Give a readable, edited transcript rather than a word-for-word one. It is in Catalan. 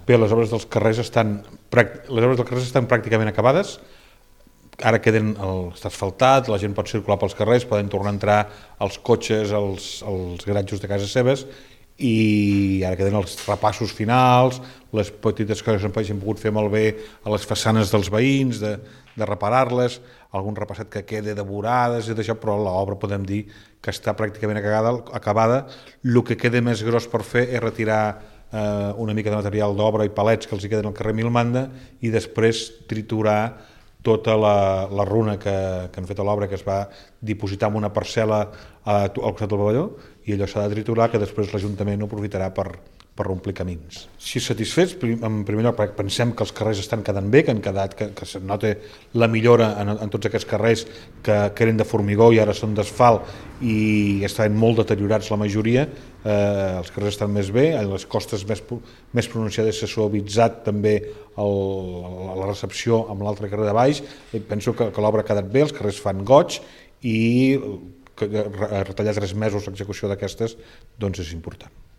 Bé, les obres dels carrers estan pràcticament acabades. Ara està asfaltat, la gent pot circular pels carrers, poden tornar a entrar els cotxes als garatges de casa seves, i ara queden els repassos finals, les petites coses que s'han pogut fer molt bé a les façanes dels veïns, de reparar-les, algun repasset que queda de vorades i d'això, però l'obra podem dir que està pràcticament acabada. El que queda més gros per fer és retirar una mica de material d'obra i palets que els hi queden al carrer Milmanda i després triturar tota la runa que han fet a l'obra, que es va dipositar en una parcel·la al costat del pavelló, i allò s'ha de triturar, que després l'Ajuntament ho aprofitarà per omplir camins. Si satisfets, en primer lloc, perquè pensem que els carrers estan quedant bé, que se nota la millora en tots aquests carrers que eren de formigó i ara són d'asfalt i estaven molt deteriorats la majoria. Els carrers estan més bé, les costes més pronunciades s'ha suavitzat també la recepció amb l'altre carrer de baix. Penso que l'obra ha quedat bé, els carrers fan goig, i retallar 3 mesos l'execució d'aquestes doncs és important.